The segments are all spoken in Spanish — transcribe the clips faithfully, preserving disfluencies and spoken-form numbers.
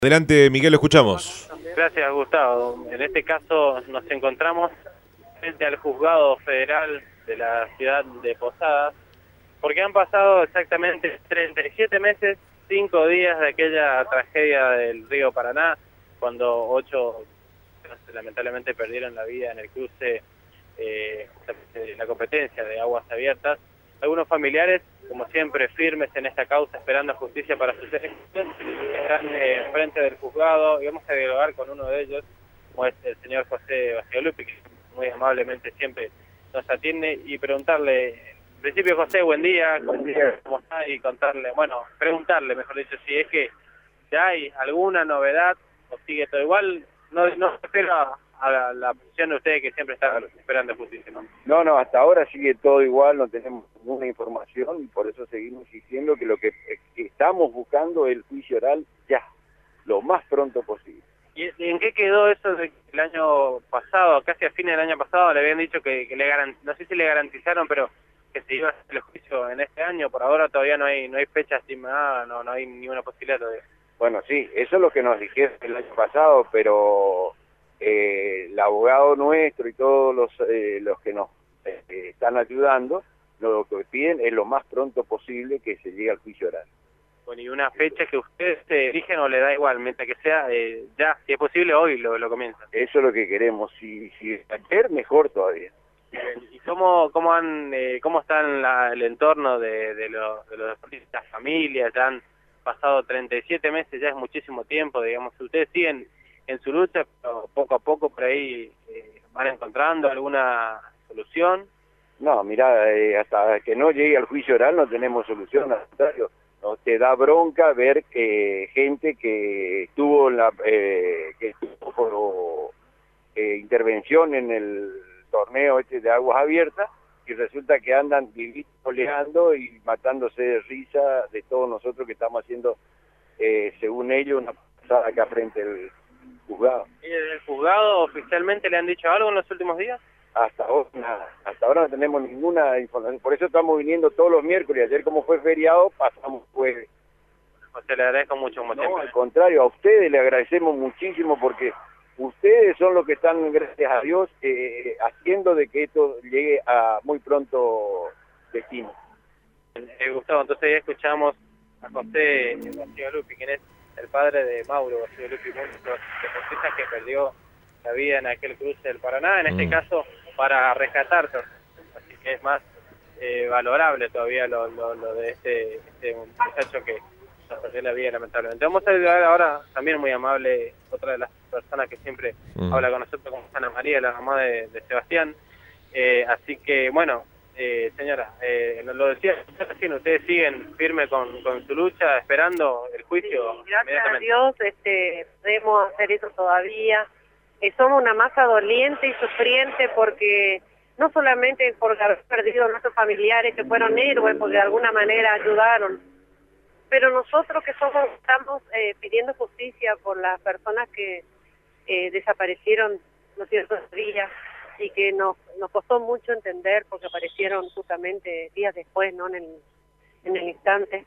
Adelante, Miguel, lo escuchamos. Gracias, Gustavo. En este caso nos encontramos frente al juzgado federal de la ciudad de Posadas, porque han pasado exactamente treinta y siete meses, cinco días de aquella tragedia del río Paraná, cuando ocho lamentablemente perdieron la vida en el cruce eh, de la competencia de aguas abiertas. Algunos familiares, como siempre, firmes en esta causa, esperando justicia para sus seres, están eh, frente del juzgado y vamos a dialogar con uno de ellos, como es el señor José Bacigalupi, que muy amablemente siempre nos atiende, y preguntarle, en principio, José, buen día, buen día, ¿cómo está? Y contarle, bueno, preguntarle, mejor dicho, si es que ya hay alguna novedad o sigue todo igual. No, no espero a, a la, la posición de ustedes que siempre están esperando justicia, ¿no? No, no, hasta ahora sigue todo igual, no tenemos ninguna información y por eso seguimos diciendo que lo que estamos buscando es el juicio oral ya, lo más pronto posible. ¿Y en qué quedó eso de que el año pasado, casi a fines del año pasado, le habían dicho que, que le garant... no sé si le garantizaron, pero que se iba a hacer el juicio en este año? Por ahora todavía no hay no hay fecha estimada, no, no hay ninguna posibilidad todavía. Bueno, sí, eso es lo que nos dijeron el año pasado, pero eh, el abogado nuestro y todos los, eh, los que nos eh, están ayudando, lo que piden es lo más pronto posible que se llegue al juicio oral. Bueno, ¿y una fecha que ustedes se eligen o le da igual, mientras que sea eh, ya, si es posible, hoy lo, lo comienzan? Eso es lo que queremos, si, si es ayer, mejor todavía. ¿Y cómo cómo han eh, cómo está en la, el entorno de, de los de los deportistas, familias? Ya han pasado treinta y siete meses, ya es muchísimo tiempo, digamos. Ustedes siguen en su lucha, pero poco a poco por ahí eh, van encontrando alguna solución. No, mira, eh, hasta que no llegue al juicio oral no tenemos solución, al contrario. No, te da bronca ver que gente que estuvo en la eh, que estuvo por eh, intervención en el torneo este de aguas abiertas, y resulta que andan oleando y matándose de risa de todos nosotros que estamos haciendo, eh, según ellos, una pasada acá frente al juzgado. ¿Y desde el juzgado oficialmente le han dicho algo en los últimos días? Hasta ahora nada, hasta ahora no tenemos ninguna información, por eso estamos viniendo todos los miércoles. Ayer, como fue feriado, pasamos jueves. José, le agradezco mucho, como No, siempre. al contrario, a ustedes le agradecemos muchísimo, porque ustedes son los que están, gracias a Dios, eh, haciendo de que esto llegue a muy pronto destino. Eh, Gustavo, entonces ya escuchamos a José Bacigalupi, quien es el padre de Mauro Bacigalupi, uno de los deportistas que perdió la vida en aquel cruce del Paraná, en este mm. caso para rescatarse. Así que es más eh, valorable todavía lo, lo, lo de este, este muchacho que perdió la vida lamentablemente. Vamos a ayudar ahora, también muy amable, otra de las personas que siempre mm. habla con nosotros, como Ana María, la mamá de, de Sebastián. Eh, así que, bueno, eh, señora, eh, lo decía recién, ustedes siguen firme con, con su lucha, esperando el juicio. Sí, gracias a Dios este, podemos hacer eso todavía. Eh, somos una masa doliente y sufriente porque no solamente por haber perdido a nuestros familiares que fueron héroes, porque de alguna manera ayudaron, pero nosotros que somos estamos eh, pidiendo justicia por las personas que eh, desaparecieron los ciertos días y que nos nos costó mucho entender porque aparecieron justamente días después, no en el en el instante.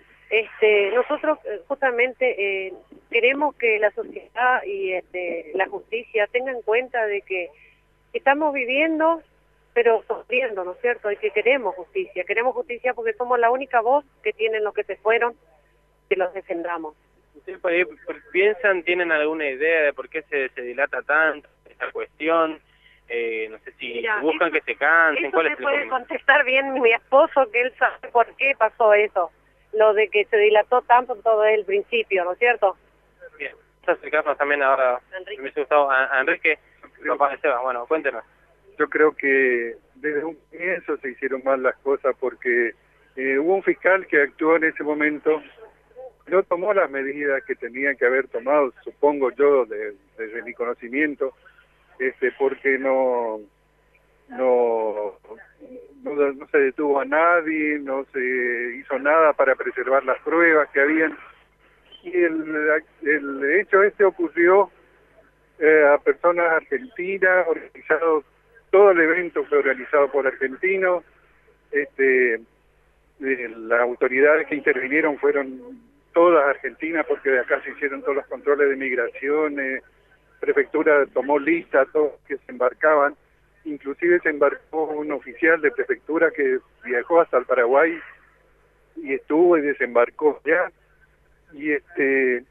Este, nosotros eh, justamente eh, queremos que la sociedad y este, la justicia tengan en cuenta de que estamos viviendo, pero sufriendo, ¿no es cierto? Y que queremos justicia, queremos justicia porque somos la única voz que tienen los que se fueron, que los defendamos. ¿Ustedes por ahí piensan, tienen alguna idea de por qué se, se dilata tanto esta cuestión? Eh, no sé si Mira, buscan eso, que se cansen. Eso ¿Cuál me es el puede problema? contestar bien mi esposo, que él sabe por qué pasó eso, lo de que se dilató tanto todo el principio, ¿no es cierto? Bien, vamos a acercarnos también ahora, Enrique. Me hubiese gustado a, a Enrique, papá de Seba. Bueno, cuéntenos. Yo creo que desde un comienzo se hicieron mal las cosas porque eh, hubo un fiscal que actuó en ese momento, no tomó las medidas que tenía que haber tomado, supongo yo, de, desde mi conocimiento, este, porque no, no, no, no se detuvo a nadie, no se hizo nada para preservar las pruebas que habían. Y el, el hecho este ocurrió eh, a personas argentinas, organizados. Todo el evento fue organizado por argentinos. Este, eh, las autoridades que intervinieron fueron todas Argentina, porque de acá se hicieron todos los controles de migraciones, prefectura tomó lista a todos que se embarcaban, inclusive se embarcó un oficial de prefectura que viajó hasta el Paraguay y estuvo y desembarcó ya, y este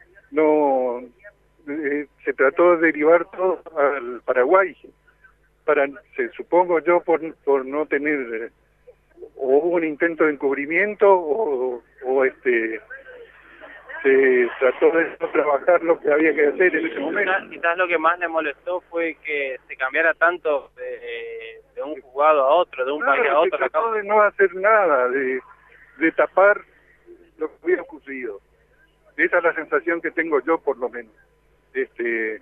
no eh, se trató de derivar todo al Paraguay, para se supongo yo por, por no tener eh, o hubo un intento de encubrimiento o, o este se trató de no trabajar lo que había que hacer en ese momento. Quizás, quizás lo que más le molestó fue que se cambiara tanto de, de un juzgado a otro, de un Claro, país a otro. se trató de no hacer nada, de, de tapar lo que había ocurrido. Esa es la sensación que tengo yo, por lo menos. Este,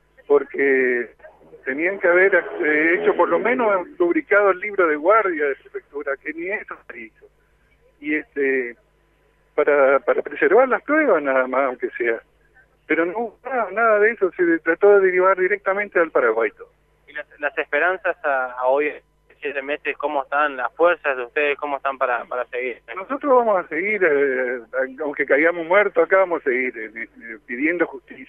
porque tenían que haber eh, hecho, por lo menos, publicado el libro de guardia de prefectura, que ni eso se hizo. Y este, para, para preservar las pruebas nada más, aunque sea. Pero no hubo nada, nada de eso, se trató de derivar directamente al Paraguay. ¿Y las, las esperanzas a, a hoy, siete meses, cómo están las fuerzas de ustedes, cómo están para, para seguir? Nosotros vamos a seguir, eh, aunque caigamos muertos acá, vamos a seguir eh, eh, pidiendo justicia,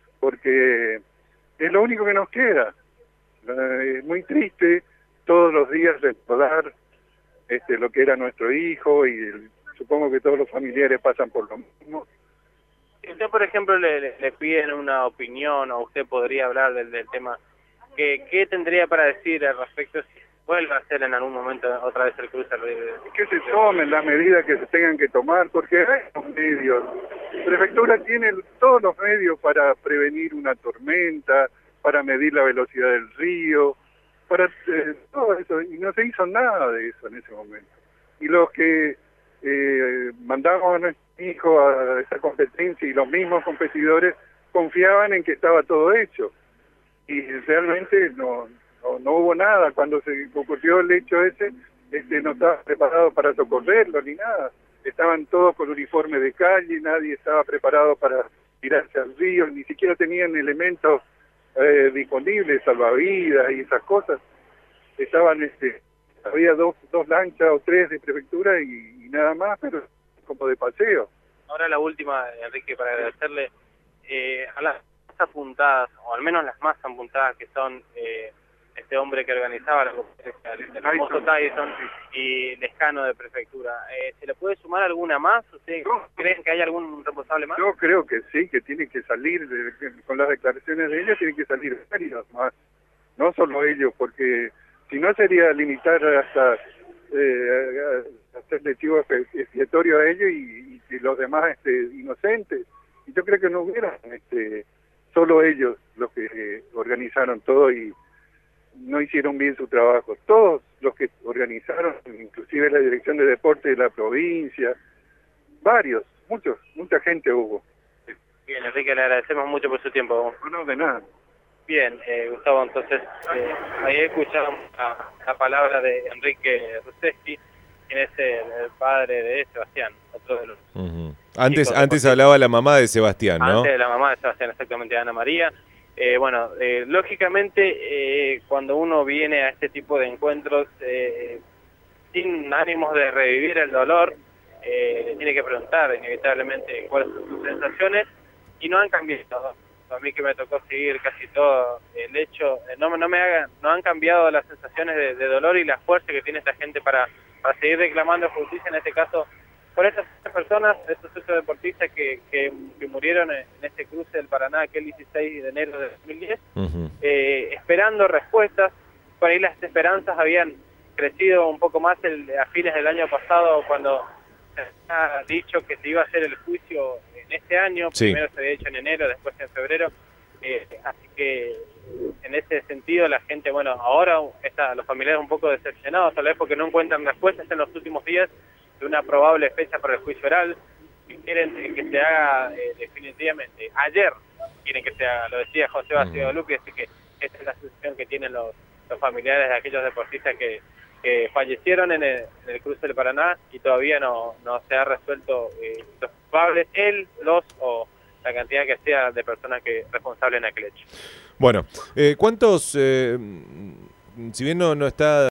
porque es lo único que nos queda. Eh, es muy triste todos los días recordar este, lo que era nuestro hijo, y el, supongo que todos los familiares pasan por lo mismo. Si usted, por ejemplo, le, le, le piden una opinión, o usted podría hablar del, del tema, ¿qué, ¿qué tendría para decir al respecto si vuelve a hacer en algún momento otra vez el cruce? Que se tomen las medidas que se tengan que tomar, porque hay los medios. La prefectura tiene todos los medios para prevenir una tormenta, para medir la velocidad del río, para eh, todo eso, y no se hizo nada de eso en ese momento. Y los que eh, mandamos a nuestro hijo a esa competencia y los mismos competidores confiaban en que estaba todo hecho, y realmente no no, no hubo nada. Cuando se ocurrió el hecho ese, este no estaba preparado para socorrerlo ni nada, estaban todos con uniforme de calle, nadie estaba preparado para tirarse al río, ni siquiera tenían elementos eh, disponibles, salvavidas y esas cosas. Estaban este había dos dos lanchas o tres de prefectura y, y nada más, pero como de paseo. Ahora la última, Enrique, para agradecerle, eh, a las más apuntadas, o al menos las más apuntadas, que son eh, este hombre que organizaba la competencia, el famoso Tyson y Lescano de prefectura, eh, ¿se le puede sumar alguna más? ¿Ustedes no, creen que hay algún responsable más? Yo creo que sí, que tiene que salir, de, que, con las declaraciones de ellos, tienen que salir varios más, no solo ellos, porque si no sería limitar hasta eh, hacerle chivo expiatorio a ellos y, y los demás este, inocentes. Y yo creo que no hubieran este, solo ellos los que eh, organizaron todo y no hicieron bien su trabajo. Todos los que organizaron, inclusive la Dirección de Deporte de la provincia, varios, muchos, mucha gente hubo. Bien, Enrique, le agradecemos mucho por su tiempo. No, de nada. Bien, eh, Gustavo, entonces, eh, ahí escuchamos la, la palabra de Enrique Ruseschi, quien es el, el padre de Sebastián, otro de los... Uh-huh. Antes antes hablaba la mamá de Sebastián, ¿no? Antes de la mamá de Sebastián, exactamente, Ana María. Eh, bueno, eh, lógicamente, eh, cuando uno viene a este tipo de encuentros eh, sin ánimos de revivir el dolor, eh, tiene que preguntar inevitablemente cuáles son sus sensaciones, y no han cambiado. A mí que me tocó seguir casi todo el hecho, eh, no, no me hagan, no han cambiado las sensaciones de, de dolor y la fuerza que tiene esta gente para, para seguir reclamando justicia, en este caso, por estas personas, estos ocho deportistas que, que, que murieron en, en este cruce del Paraná aquel dieciséis de enero de dos mil diez, uh-huh. eh, esperando respuestas. Por ahí las esperanzas habían crecido un poco más el, a fines del año pasado, cuando se ha dicho que se iba a hacer el juicio en este año, sí. Primero se había hecho en enero, después en febrero, eh, así que en ese sentido la gente, bueno, ahora está, los familiares un poco decepcionados, tal vez porque no encuentran respuestas en los últimos días de una probable fecha para el juicio oral, que quieren que se haga eh, definitivamente, ayer quieren que se haga, lo decía José Basilio Luque, así que esta es la situación que tienen los, los familiares de aquellos deportistas que, que fallecieron en el, en el cruce del Paraná y todavía no, no se ha resuelto eh, los culpables, él, los o la cantidad que sea de personas que responsables en aquel hecho. Bueno, eh, ¿cuántos, eh, si bien no, no está...